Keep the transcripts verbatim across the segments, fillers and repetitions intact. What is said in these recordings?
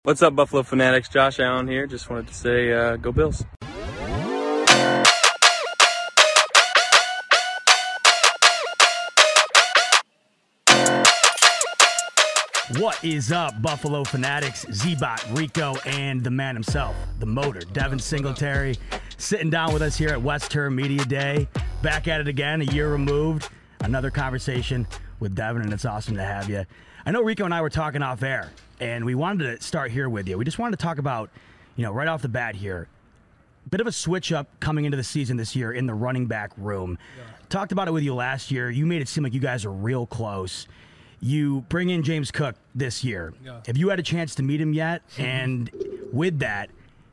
What's up, Buffalo Fanatics? Josh Allen here. Just wanted to say, uh, go Bills. What is up, Buffalo Fanatics? Z-Bot, Rico, and the man himself, the motor, Devin Singletary, sitting down with us here at West Term Media Day. Back at it again, a year removed. Another conversation with Devin, and it's awesome to have you. I know Rico and I were talking off air, and we wanted to start here with you. We just wanted to talk about, you know, right off the bat here, a bit of a switch up coming into the season this year in the running back room. Yeah. Talked about it with you last year. You made it seem like you guys are real close. You bring in James Cook this year. Yeah. Have you had a chance to meet him yet? And with that,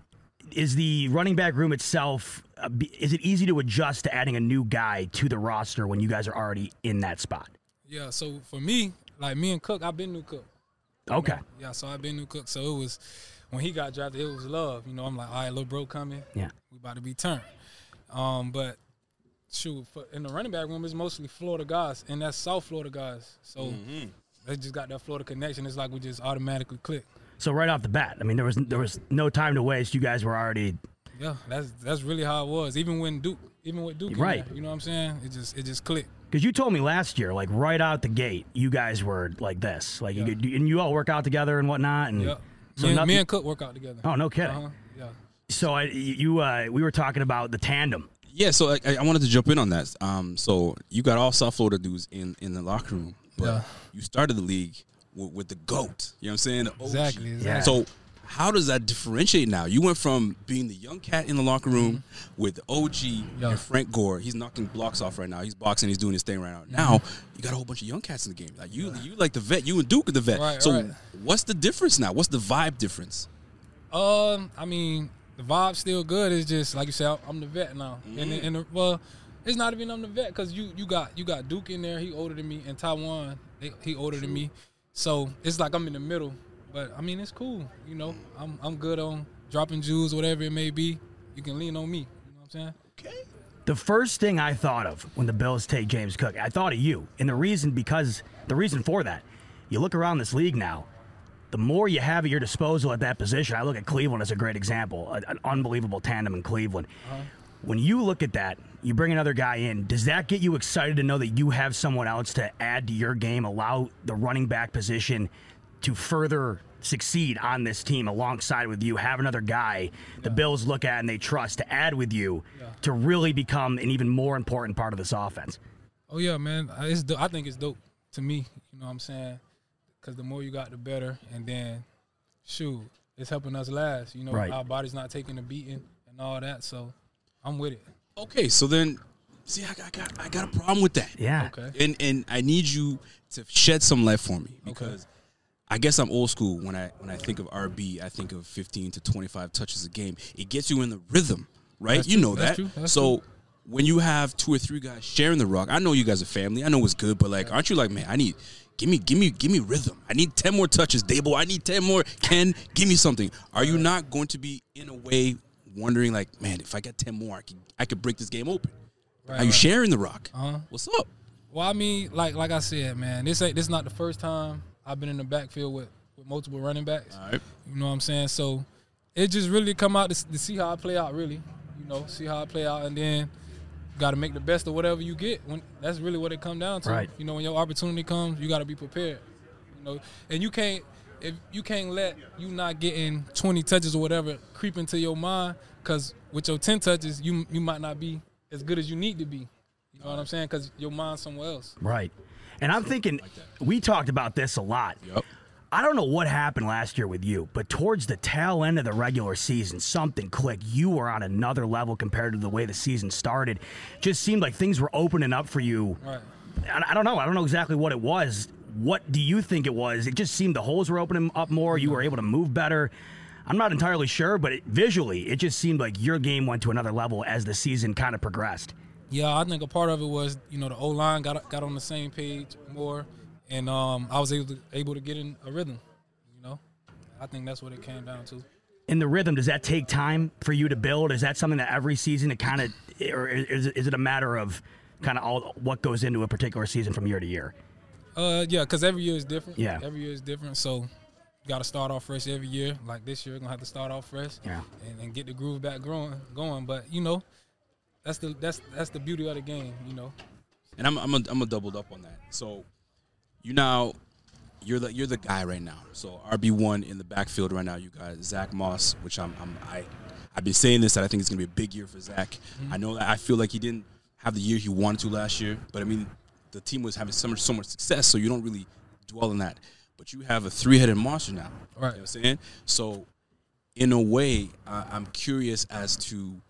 is the running back room itself, uh, is it easy to adjust to adding a new guy to the roster when you guys are already in that spot? Yeah, so for me, like me and Cook, I've been new Cook. Okay. Know? Yeah, so I've been new Cook. So it was, when he got drafted, it was love. You know, I'm like, all right, little bro coming. Yeah. We about to be turned. Um, but, shoot, for, in the running back room, it's mostly Florida guys, and that's South Florida guys. So mm-hmm. they just got that Florida connection. It's like we just automatically click. So right off the bat, I mean, there was there was no time to waste. You guys were already. Yeah, that's that's really how it was. Even when Duke, even with Duke, right? There, you know what I'm saying? It just it just clicked. Because you told me last year, like right out the gate, you guys were like this, like yeah. you could, and you all work out together and whatnot. And yeah, so me, and, nothing, me and Cook work out together. Oh, no kidding. Uh-huh. Yeah. So I, you, uh, we were talking about the tandem. Yeah, so I, I wanted to jump in on that. Um, so you got all South Florida dudes in, in the locker room, but yeah. you started the league with, with the GOAT. You know what I'm saying? The O G. Exactly. exactly. So how does that differentiate now? You went from being the young cat in the locker room mm-hmm. with the O G yeah. and Frank Gore. He's knocking blocks off right now. He's boxing. He's doing his thing right now. Mm-hmm. Now you got a whole bunch of young cats in the game. Like you, you like the vet. You and Duke are the vet. Right, so right. what's the difference now? What's the vibe difference? Um, I mean, the vibe's still good. It's just like you said, I'm the vet now, mm-hmm. and, and the, well, it's not even I'm the vet because you you got you got Duke in there. He older than me, and Taiwan they, he older than me, so it's like I'm in the middle. But I mean, it's cool. You know, I'm I'm good on dropping jewels, whatever it may be. You can lean on me. You know what I'm saying? Okay. The first thing I thought of when the Bills take James Cook, I thought of you, and the reason because the reason for that, you look around this league now. The more you have at your disposal at that position, I look at Cleveland as a great example, an unbelievable tandem in Cleveland. Uh-huh. When you look at that, you bring another guy in, does that get you excited to know that you have someone else to add to your game, allow the running back position to further succeed on this team alongside with you, have another guy yeah. the Bills look at and they trust to add with you yeah. to really become an even more important part of this offense? Oh, yeah, man. It's do- I think it's dope to me, you know what I'm saying? Because the more you got, the better. And then, shoot, it's helping us last. You know, right. our body's not taking a beating and all that. So, I'm with it. Okay, so then, see, I got, I got, I got a problem with that. Yeah. Okay. And and I need you to shed some light for me because okay. I guess I'm old school. When I when I think of R B, I think of fifteen to twenty-five touches a game. It gets you in the rhythm, right? That's you true. know That's that. True. That's so. True. When you have two or three guys sharing the rock, I know you guys are family. I know it's good, but like, aren't you like, man? I need, give me, give me, give me rhythm. I need ten more touches, Dable. I need ten more. Ken, give me something. Are you not going to be in a way wondering like, man, if I get ten more, I could, I could break this game open? Right, Are you right. sharing the rock? Uh-huh. What's up? Well, I mean, like, like I said, man, this ain't this is not the first time I've been in the backfield with, with multiple running backs. All right. You know what I'm saying? So it just really come out to, to see how I play out. Really, you know, see how I play out, and then. Got to make the best of whatever you get. When that's really what it comes down to. Right. You know, when your opportunity comes, you got to be prepared. You know, and you can't if you can't let you not getting twenty touches or whatever creep into your mind, because with your ten touches, you you might not be as good as you need to be. You know what I'm saying? Because your mind's somewhere else. Right. And I'm thinking, we talked about this a lot. Yep. I don't know what happened last year with you, but towards the tail end of the regular season, something clicked. You were on another level compared to the way the season started. Just seemed like things were opening up for you. Right. I don't know. I don't know exactly what it was. What do you think it was? It just seemed the holes were opening up more. You were able to move better. I'm not entirely sure, but it, visually, it just seemed like your game went to another level as the season kind of progressed. Yeah, I think a part of it was, you know, the O-line got got on the same page more. And um, I was able to, able to get in a rhythm, you know. I think that's what it came down to. In the rhythm, does that take time for you to build? Is that something that every season it kind of, or is, is it a matter of kind of all what goes into a particular season from year to year? Uh, yeah, because every year is different. Yeah. Every year is different. So you got to start off fresh every year. Like this year, we're gonna have to start off fresh, Yeah. and, and get the groove back growing, going. But you know, that's the that's that's the beauty of the game, you know. And I'm I'm a, I'm a doubled up on that. So you now you're the you're the guy right now. So R B one in the backfield right now. You got Zach Moss, which I'm I'm I I've been saying this that I think it's gonna be a big year for Zach. Mm-hmm. I know that I feel like he didn't have the year he wanted to last year, but I mean the team was having so much so much success, so you don't really dwell on that. But you have a three-headed monster now. Right. You know what I'm saying? So in a way, uh, I'm curious as to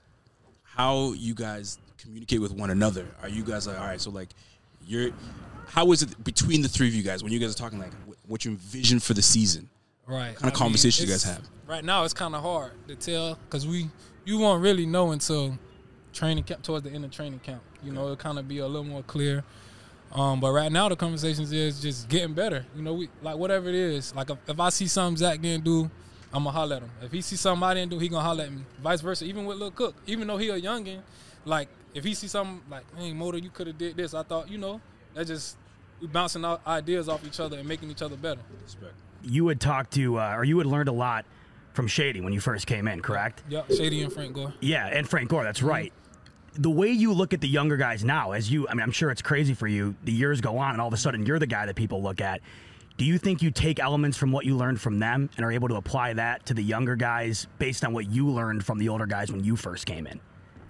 how you guys communicate with one another. Are you guys like, all right, so like you're how is it between the three of you guys when you guys are talking like what you envision for the season? Right. What kind of I conversation mean, you guys have? Right now, it's kind of hard to tell because we you won't really know until training camp, towards the end of training camp. You know, it'll kind of be a little more clear. Um, but right now, the conversations is just getting better. You know, we like whatever it is. Like if, if I see something Zach didn't do, I'm gonna holler at him. If he sees something I didn't do, he gonna holler at me. Vice versa. Even with Lil Cook, even though he a youngin, like if he see something like, hey, Motor, you could have did this. I thought, you know, that just we bouncing out ideas off each other and making each other better. Respect. You had talked to, uh, or you had learned a lot from Shady when you first came in, correct? Yeah, Shady and Frank Gore. Yeah, and Frank Gore, that's right. The way you look at the younger guys now, as you, I mean, I'm sure it's crazy for you, the years go on and all of a sudden you're the guy that people look at. Do you think you take elements from what you learned from them and are able to apply that to the younger guys based on what you learned from the older guys when you first came in?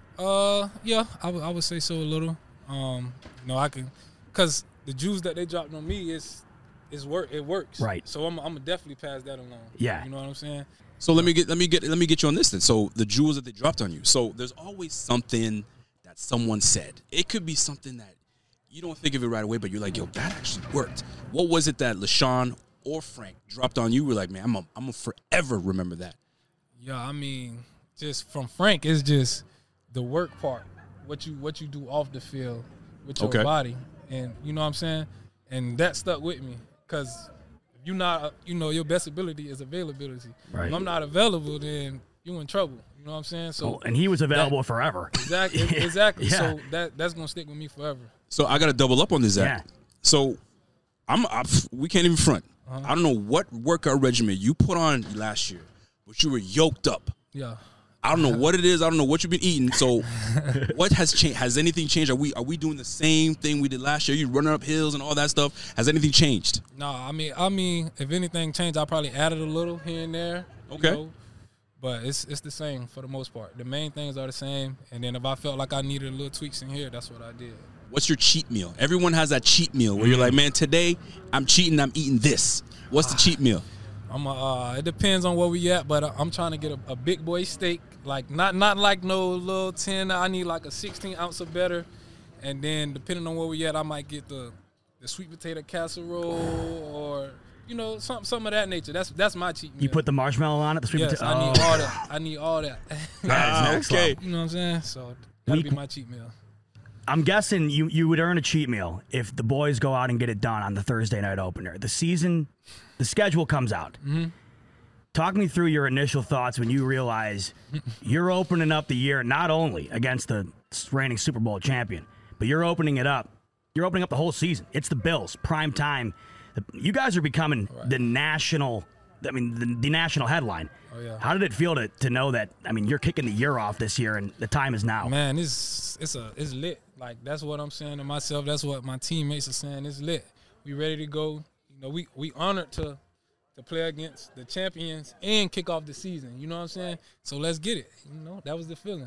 Uh, yeah, I, w- I would say so a little. Um, you know, I can, because the juice that they dropped on me is, is work. It works. Right. So I'm, I'm gonna definitely pass that along. Yeah. You know what I'm saying? So let me get let me get let me get you on this then. So the jewels that they dropped on you. So there's always something that someone said. It could be something that you don't think of it right away, but you're like, yo, that actually worked. What was it that LaShawn or Frank dropped on you? We're like, man, I'm a, I'm gonna forever remember that. Yeah, I mean, just from Frank, it's just the work part, what you what you do off the field with your Okay. body, and you know what I'm saying, and that stuck with me because if you're not, you know, your best ability is availability. Right. If I'm not available, then you in trouble. You know what I'm saying? So Oh, and he was available forever. exactly, Yeah. exactly. Yeah. So that that's gonna stick with me forever. So I got to double up on this, Zach. Yeah. So I'm, I, we can't even front. Uh-huh. I don't know what workout regimen you put on last year, but you were yoked up. Yeah. I don't know what it is. I don't know what you've been eating. So, what has changed? Has anything changed? Are we are we doing the same thing we did last year? You running up hills and all that stuff. Has anything changed? No, I mean, I mean, if anything changed, I probably added a little here and there. you Okay. know, but it's it's the same for the most part. The main things are the same, and then if I felt like I needed a little tweaks in here, that's what I did. What's your cheat meal? Everyone has that cheat meal where you're like, man, today I'm cheating. I'm eating this. What's the cheat meal? I'm a, uh, it depends on where we at, but I'm trying to get a, a big boy steak, like not not like no little ten. I need like a sixteen ounce or better, and then depending on where we at, I might get the the sweet potato casserole or you know some some of that nature. That's that's my cheat meal. You put the marshmallow on it, the sweet yes, potato. I need Oh. all that. I need all that. That is Ah, next okay. level. You know what I'm saying? So that'll We- be my cheat meal. I'm guessing you, you would earn a cheat meal if the boys go out and get it done on the Thursday night opener. The season, the schedule comes out. Mm-hmm. Talk me through your initial thoughts when you realize you're opening up the year not only against the reigning Super Bowl champion, but you're opening it up. You're opening up the whole season. It's the Bills, prime time. You guys are becoming Right. the national, I mean, the, the national headline. Oh, yeah. How did it feel to, to know that, I mean, you're kicking the year off this year and the time is now? Man, it's it's a it's lit. Like that's what I'm saying to myself. That's what my teammates are saying. It's lit. We ready to go. You know, we we honored to to play against the champions and kick off the season. You know what I'm saying? So let's get it. You know, that was the feeling.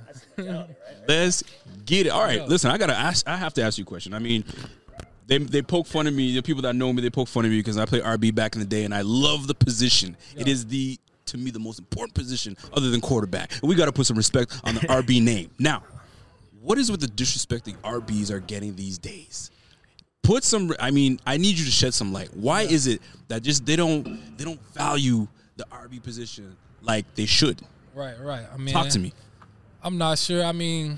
Let's get it. All right, Yeah. listen, I gotta ask. I have to ask you a question. I mean, they they poke fun of me. The people that know me, they poke fun of me because I played R B back in the day, and I love the position. It is the to me the most important position other than quarterback. And we got to put some respect on the R B name. Now, what is with the disrespect the R Bs are getting these days? Put some. I mean, I need you to shed some light. Why is it that just they don't they don't value the R B position like they should? right, right. I mean, Talk to me. I'm not sure. I mean,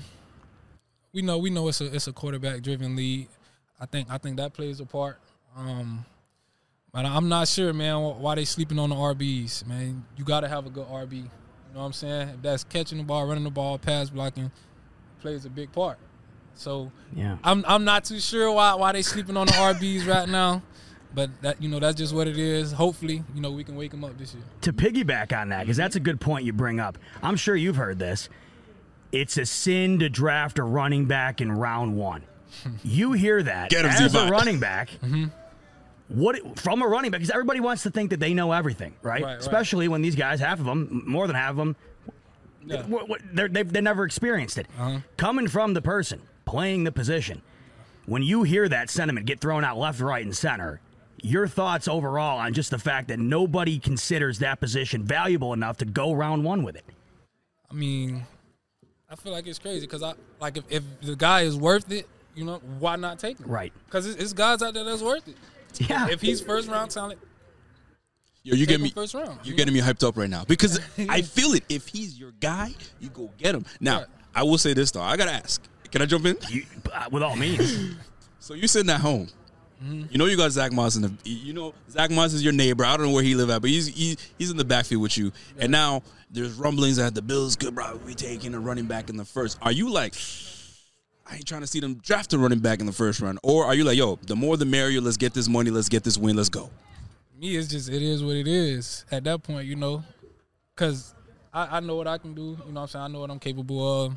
we know we know it's a it's a quarterback driven league. I think I think that plays a part. Um, but I'm not sure, man, why they sleeping on the R Bs, man. You got to have a good R B. You know what I'm saying? If that's catching the ball, running the ball, pass blocking, plays a big part. So Yeah. I'm I'm not too sure why why they sleeping on the R Bs right now. But that you know that's just what it is. Hopefully, you know we can wake him up this year. To piggyback on that, because that's a good point you bring up. I'm sure you've heard this. It's a sin to draft a running back in round one. You hear that Get him, as Z-Bot. a running back. Mm-hmm. What from a running back? Because everybody wants to think that they know everything, right? Right, right. Especially when these guys, half of them, more than half of them, Yeah. they're, they've, they've never experienced it. Uh-huh. Coming from the person playing the position, when you hear that sentiment get thrown out left, right, and center, your thoughts overall on just the fact that nobody considers that position valuable enough to go round one with it. I mean, I feel like it's crazy because I like if, if the guy is worth it, you know, why not take him? Right. Because it's, it's guys out there that's worth it. Yeah. If he's first round talent, Yo, you take get me. him first round. You're getting me hyped up right now because I feel it. If he's your guy, you go get him. Now, Right. I will say this though. I gotta ask. Can I jump in? You, uh, with all means. So you sitting at home. Mm-hmm. You know you got Zach Moss in the. You know Zach Moss is your neighbor. I don't know where he live at, but he's he, he's in the backfield with you. And now there's rumblings that the Bills could probably be taking a running back in the first. Are you like, I ain't trying to see them draft a running back in the first round, or are you like, yo, the more the merrier. Let's get this money. Let's get this win. Let's go. Me, it's just it is what it is at that point, you know, because I, I know what I can do. You know what I'm saying? I know what I'm capable of,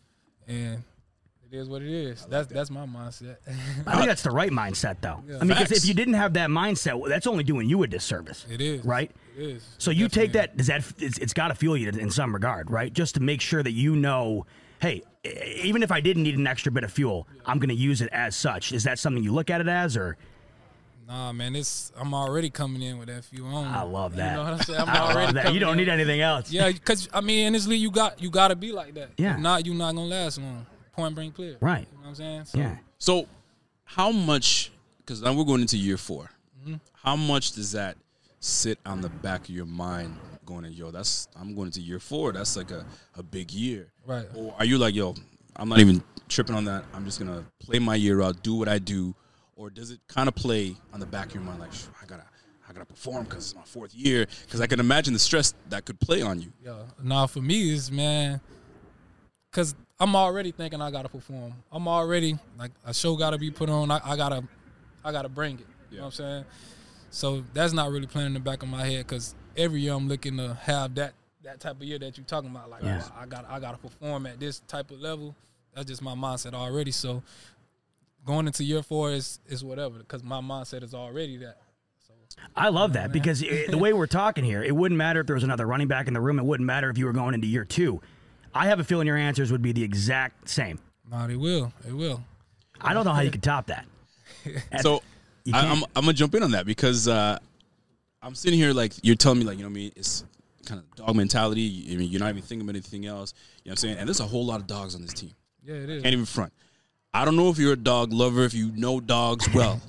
and it is what it is. That's that's my mindset. I think that's the right mindset, though. Yeah. I mean, because Facts. if you didn't have that mindset, well, that's only doing you a disservice. It is. Right? It is. So you take Definitely. that, does that it's, it's got to fuel you in some regard, right? Just to make sure that you know, hey, e- even if I didn't need an extra bit of fuel, I'm going to use it as such. Is that something you look at it as, or? Nah, man, it's I'm already coming in with that fuel on. I love that. You know what I'm saying? I'm I already love that. You coming don't in. need anything else. Yeah, because I mean, in this league, you got you got to be like that. Yeah. If not, you're not gonna last long. Point blank clear. Right. You know what I'm saying? So, Yeah. So, how much? Because now we're going into year four. Mm-hmm. How much does that sit on the back of your mind? Going in, yo, that's I'm going into year four. That's like a, a big year. Right. Or are you like, yo, I'm not even tripping on that. I'm just gonna play my year out, do what I do. Or does it kind of play on the back of your mind, like, I gotta, I gotta perform because it's my fourth year? Because I can imagine the stress that could play on you. Yeah. Nah, for me is man, because I'm already thinking I gotta perform. I'm already like a show gotta be put on. I, I gotta, I gotta bring it. You know what I'm saying? So that's not really playing in the back of my head because every year I'm looking to have that that type of year that you're talking about. Like, Yes. oh, I got, I gotta perform at this type of level. That's just my mindset already. So going into year four is is whatever because my mindset is already that. So I love that because it, the way we're talking here, it wouldn't matter if there was another running back in the room. It wouldn't matter if you were going into year two. I have a feeling your answers would be the exact same. nah, they will, they will. I don't know how you could top that. That's- So you I, can't. I'm I'm gonna jump in on that because uh, I'm sitting here like you're telling me like you know what I mean it's kind of dog mentality. I mean you're not even thinking about anything else. You know what I'm saying? And there's a whole lot of dogs on this team. Yeah, it is. Can't even front. I don't know if you're a dog lover, if you know dogs well.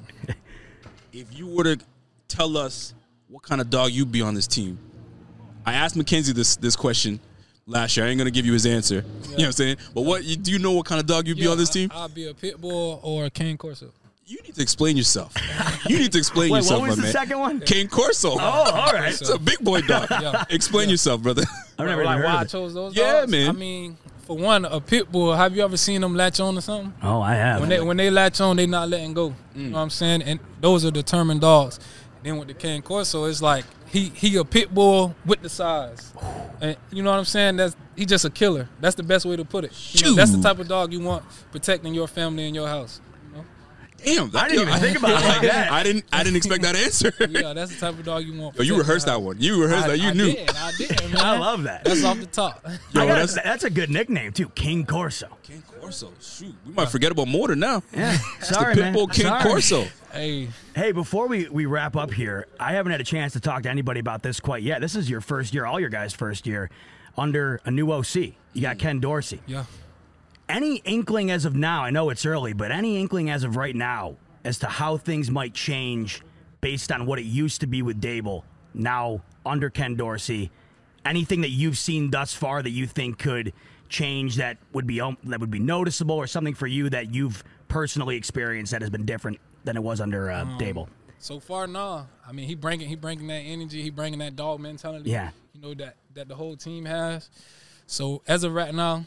If you were to tell us what kind of dog you'd be on this team, I asked Mackenzie this this question last year. I ain't gonna give you his answer. You know what I'm saying? But what you, do you know what kind of dog you'd be Yeah, on this I- team? I'll be a pit bull or a cane corso. You need to explain yourself. You need to explain Wait, yourself, what was my the man. second one? Cane Corso. Oh, all right. It's a big boy dog. Yeah. Explain yourself, brother. I've never like even why heard I of it. chose those Yeah, dogs? man. I mean, for one, a pit bull. Have you ever seen them latch on to something? Oh, I have. When they when they latch on, they not letting go. You know what I'm saying? And those are determined dogs. Then with the cane corso, it's like he he a pit bull with the size. And you know what I'm saying? That's he just a killer. That's the best way to put it. You know, that's the Shoo. type of dog you want protecting your family and your house. You know? Damn, that, I didn't even think about it like that. I didn't. I didn't expect that answer. Yeah, that's the type of dog you want. Yo, you protecting rehearsed your that house. one. You rehearsed I, that. You I knew. Did, I did, man. I love that. That's off the top. I Yo, gotta- that's that's a good nickname, too. King Corso. King Corso. Shoot, we might forget about Motor now. Yeah. It's Sorry, the man. Pitbull King Sorry. Corso. Hey, Hey, before we, we wrap up here, I haven't had a chance to talk to anybody about this quite yet. This is your first year, all your guys' first year, under a new O C. You got Ken Dorsey. yeah. Any inkling as of now, I know it's early, but any inkling as of right now as to how things might change based on what it used to be with Dable, now under Ken Dorsey? Anything that you've seen thus far that you think could change that would be um, that would be noticeable, or something for you that you've personally experienced that has been different than it was under uh, Dable? So far, nah. I mean, he bringing he bringing that energy. He bringing that dog mentality. Yeah. You know that that the whole team has. So as of right now,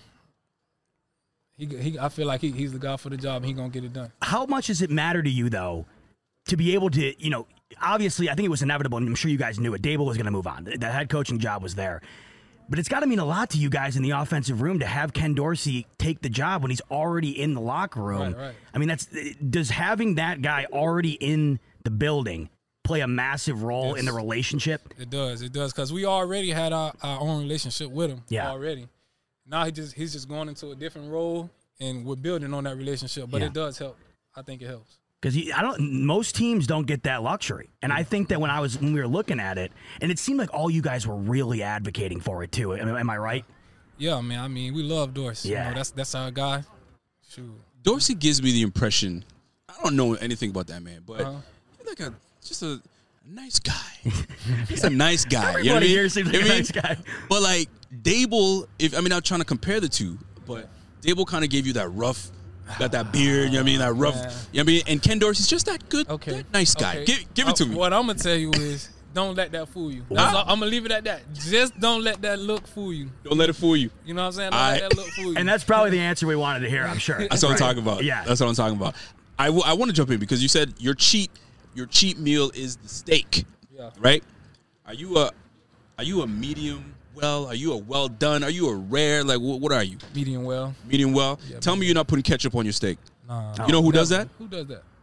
he he I feel like he, he's the guy for the job. And he gonna get it done. How much does it matter to you, though, to be able to, you know, obviously, I think it was inevitable, and I'm sure you guys knew it. Dable was going to move on. The, the head coaching job was there. But it's got to mean a lot to you guys in the offensive room to have Ken Dorsey take the job when he's already in the locker room. Right, right. I mean, that's does having that guy already in the building play a massive role Yes. in the relationship? It does. It does because we already had our, our own relationship with him. Yeah. Already. Now he just he's just going into a different role, and we're building on that relationship. But Yeah. it does help. I think it helps. Because I don't. Most teams don't get that luxury, and I think that when I was when we were looking at it, and it seemed like all you guys were really advocating for it too. Am, am I right? Yeah, man. I mean, we love Dorsey. Yeah. You know, that's that's our guy. Shoot. Dorsey gives me the impression. I don't know anything about that man, but Uh-huh. he's like a just a nice guy. He's a nice guy. You know Everybody what I mean? here seems like You know a what I nice mean? guy. But like Dable, if I mean, I'm trying to compare the two, but Dable kind of gave you that rough, got that beard. You know what I mean? That rough. Man. You know what I mean? And Ken Dorsey's just that good, Okay. that nice guy. Okay. Give, give it to Uh, me. What I'm gonna tell you is, don't let that fool you. That's Ah. all, I'm gonna leave it at that. Just don't let that look fool you. Don't let it fool you. You know what I'm saying? Don't I- let that look fool you. And that's probably the answer we wanted to hear. I'm sure. That's what Right. I'm talking about. Yeah. That's what I'm talking about. I, w- I want to jump in because you said your cheat your cheat meal is the steak. Yeah. Right? Are you a are you a medium well? Are you a well done? Are you a rare? Like what, what are you? medium well. Medium well? Yeah, Tell me you're not putting ketchup on your steak. Nah. You know who does that? Who does that?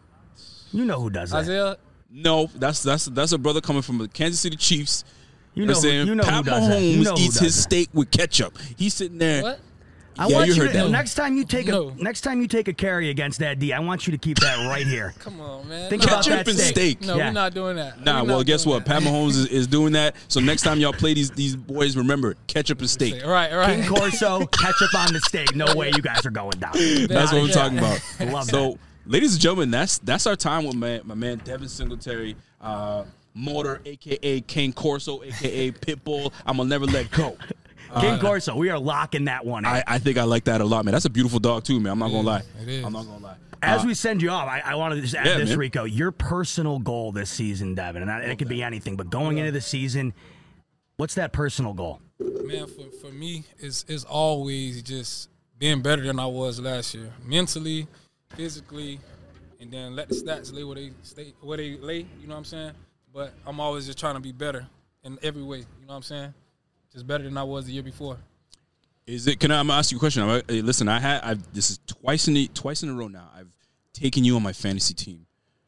You know who does that. Isaiah. No, that's that's that's a brother coming from the Kansas City Chiefs. You You know know what I'm who- saying? you know who Pat does that. Mahomes You know who eats does his that. steak with ketchup. He's sitting there. What? I Yeah, want you you, heard to, that. next time you take No. a next time you take a carry against that D, I want you to keep that right here. Come on, man. Think Nah, about Ketchup that and steak. steak. No, Yeah. we're not doing that. Nah, We're well, not guess doing what? that. Pat Mahomes is, is doing that. So next time y'all play these these boys, remember ketchup and steak. Right, right. King Corso, ketchup on the steak. No way you guys are going down. That's what we're Yeah. talking about. Love so, ladies and gentlemen, that's that's our time with my, my man Devin Singletary, uh, Motor, aka King Corso, aka Pitbull. I'm gonna never let go. King Corso, we are locking that one in. I, I think I like that a lot, man. That's a beautiful dog too, man. I'm not It gonna is. lie. It is. I'm not gonna lie. As Uh, we send you off, I, I want to just add Yeah, this, man. Rico. Your personal goal this season, Devin, and I- it could be anything, but going into the season, what's that personal goal? Man, for, for me, it's, it's always just being better than I was last year. Mentally, physically, and then let the stats lay where they stay, where they lay, you know what I'm saying? But I'm always just trying to be better in every way, you know what I'm saying? Just better than I was the year before. Is it? Can I? I'm gonna ask you a question. I'm, hey, listen, I had. I've, this is twice in the, twice in a row now. I've taken you on my fantasy team,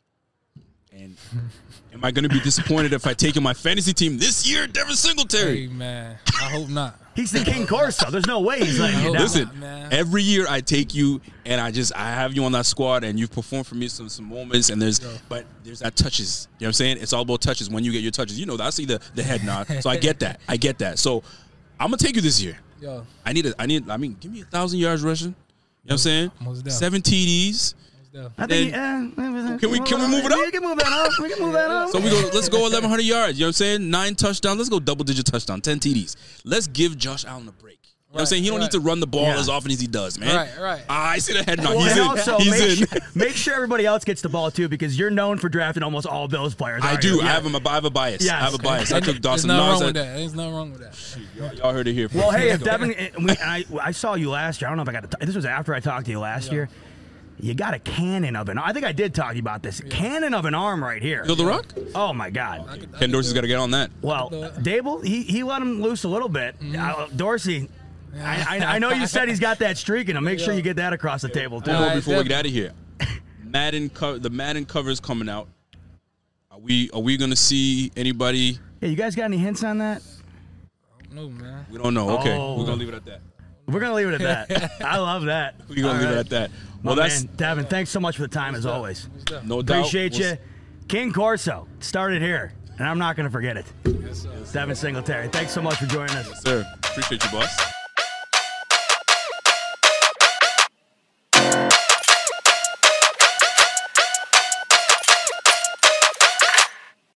and am I going to be disappointed if I take in my fantasy team this year, Devin Singletary? Hey, man, I hope not. He's the King Corso. There's no way he's letting you hope down. Listen, not, man. every year I take you and I just I have you on that squad and you've performed for me some some moments and there's but there's that touches. You know what I'm saying? It's all about touches. When you get your touches, you know that. I see the the head nod, so I get that. I get that. So I'm gonna take you this year. Yo, I need a I need I mean give me a thousand yards rushing. You know what I'm saying? Most definitely. Seven T Ds. I think, uh, Can we- can we move it up? We can move that up. We can move that up. So we go. Let's go eleven hundred yards. You know what I'm saying? Nine touchdowns. Let's go double digit touchdown. Ten T Ds. Let's give Josh Allen a break. You know what I'm Right, saying? He don't right. need to run the ball Yeah. as often as he does, man. Right, right. Ah, I see the head nod. Well, He's and in. also He's make in. sure, make sure everybody else gets the ball too, because you're known for drafting almost all Bills players. I aren't do. you? I Yeah. have him. I have a bias. Yes. I have a bias. I And took There's Dawson nothing Knox. wrong with I- that. There's nothing wrong with that. Y'all, y'all heard it here. Well, hey, if Let's go. Devin, and we, and I, I saw you last year. I don't know if I got to. T- this was after I talked to you last year. You got a cannon of an. I think I did talk to you about this. Cannon of an arm right here. Feel the rock? Oh my God. I could- I Ken could Dorsey's do got to get on that. Well, Dable, he he let him loose a little bit. Mm-hmm. Uh, Dorsey, I, I I know you said he's got that streak in him. Make sure you get that across the table too. Hold on Alright, before we get out of here. Madden, co- the Madden cover is coming out. Are we are we gonna see anybody? Yeah, you guys got any hints on that? No, man. We don't know. Okay, Oh. we're gonna leave it at that. We're gonna leave it at that. I love that. We're gonna All leave right. it at that. My Well, that's man, Devin, thanks so much for the time as always. What's that? no doubt. Appreciate We'll you. King Corso started here, and I'm not gonna forget it. Yes, sir. Devin Singletary, thanks so much for joining us. s- Sir, appreciate you, boss.